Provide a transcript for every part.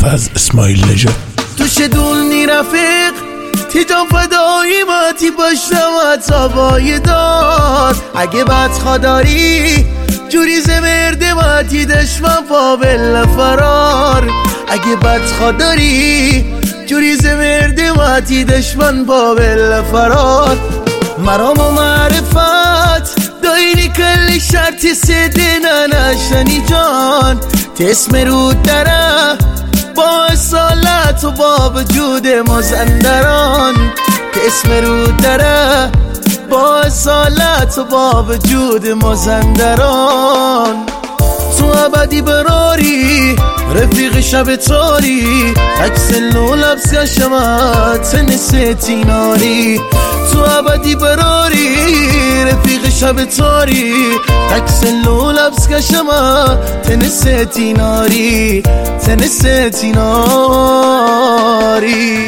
ابوالفضل اسماعیل نژاد. تو شدونی رفیق تیجان فدایی ماتی باشتم تابای داد. اگه بدخوا داری جوری زمرده ماتی دشمن پابل فرار. اگه بدخوا داری جوری زمرده ماتی دشمن پابل فرار. مرام و معرفت دایری کلی شرطی سیدنا نشنی جان. تسم رو دره با اصالت و با وجود مازندران. تسم رو دره با اصالت و با وجود مازندران. تو ابدی براری رفیق شب تاری عکس لو لبس کشمت نسیتی ناری. تو ابدی براری رفیق شب تاری عکس لو لبس کشمت نسیتی ناری. تنسیتی ناری.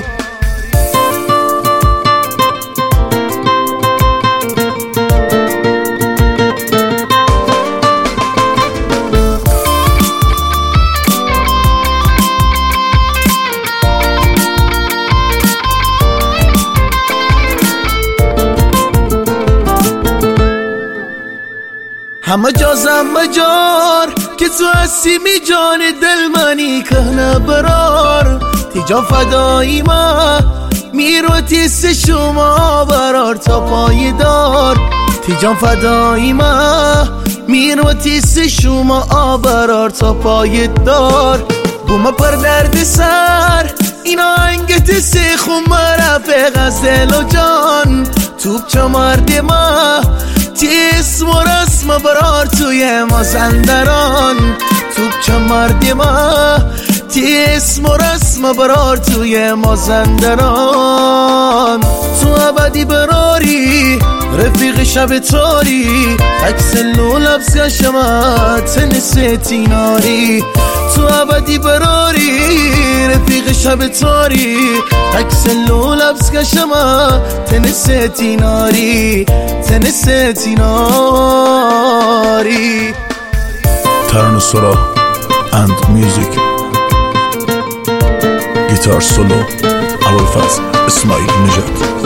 همه جازم مجار که تو هستی می جان دل منی که نبرار. تیجا فدایی ما میرو تیست شما برار تا پای دار. تیجان فدایی ما میرو تیست شما برار تا پای دار. بوما پر درد سر اینا انگت سیخون مرفق از دل و جان. توب چه مرد ما اسم و رسم برار توی مازندران. توب چه مردی ما اسم و رسم برار توی مازندران. تو ابدی براری رفیق شب تاری عکس لو لبس کشمت نسیتی ناری. تو ابدی براری رفیق شب تاری عکس لو لبس کشمت نسیتی ناری. تنسیتی ناری. ترانه سرا اند میوزیک گیتار سولو ابوالفضل اسماعیل نژاد.